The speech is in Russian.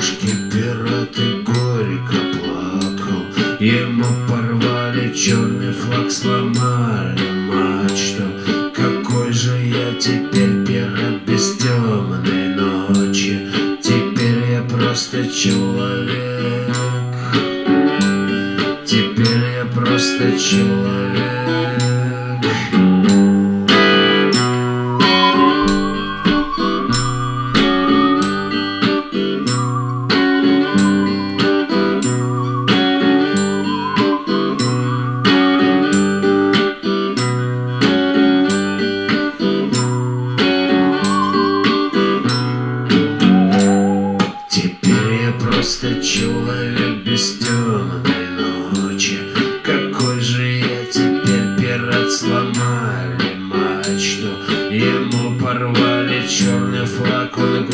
дорожке пират и горько плакал. Ему порвали черный флаг, сломали мачту. Какой же я теперь пират без темной ночи? Теперь я просто человек. Теперь я просто человек. Просто человек без темной ночи. Какой же я теперь пират, сломали мачту. Ему порвали черный флаг, он